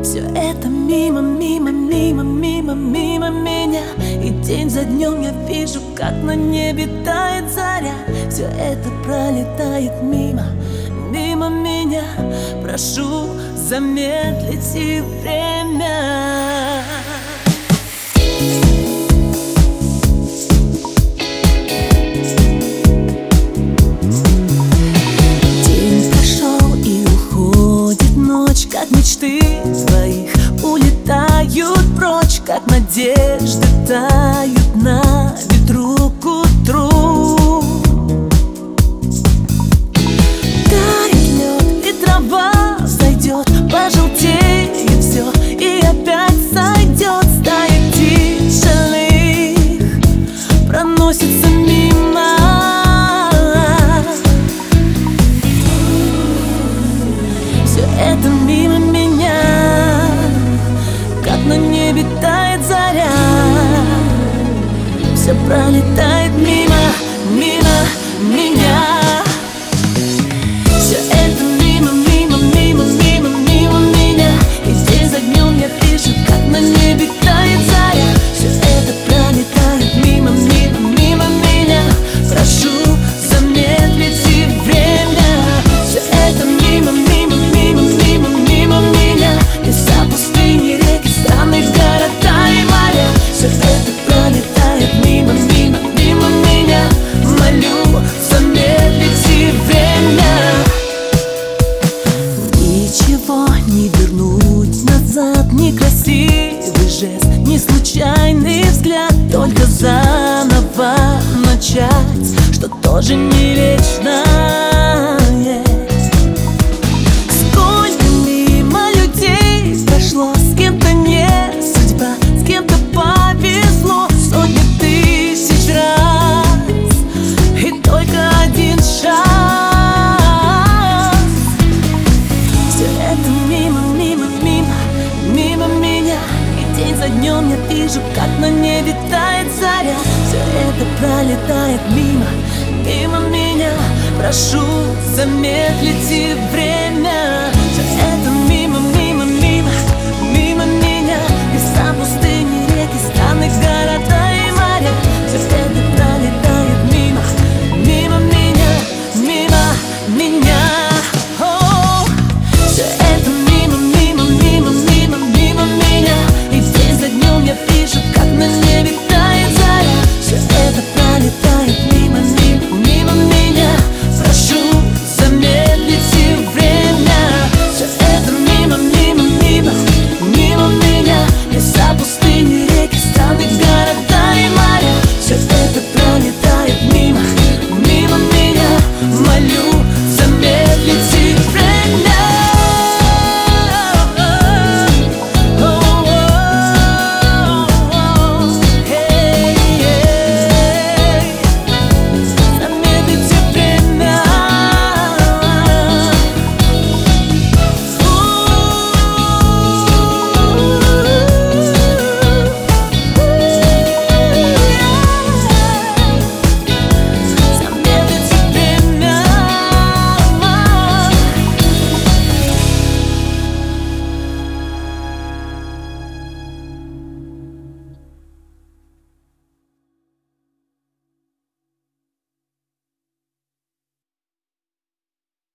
Все это мимо, мимо, мимо, мимо, мимо меня. И день за днем я вижу, как на небе тает заря. Все это пролетает мимо, мимо меня. Прошу, замедлите время. День прошел и уходит ночь, как мечты твоих улетают прочь, как надежды тают на ветру к утру. Тает лед и трава взойдет, пожелтеет все и опять сойдет. Стаи тишины проносится мимо. Все это мимо меня, как на небе тает заря. Все пролетает мимо, мимо меня. Все это мимо, мимо, мимо, мимо, мимо меня. И день за днем я вижу, как на небе тает заря. Все это пролетает мимо, мимо, мимо меня. Прошу, замедлите время. Все это мимо, мимо, мимо, мимо, мимо меня. Леса, пустыни, реки, страны, города и моря. Все это пролетает мимо, мимо, мимо меня. Молю, замедлите время. Ничего не вернуть назад, ни красивый жест, ни случайный взгляд. Только заново начать, что тоже не вечно. Сколько мимо людей прошло, с кем-то не судьба, с кем-то повезло сотни тысяч раз, и только один шанс. Все это мимо, мимо, мимо, мимо меня. И день за днем я вижу, как на небе тает заря. Все это пролетает мимо, мимо меня. Прошу, замедлите время.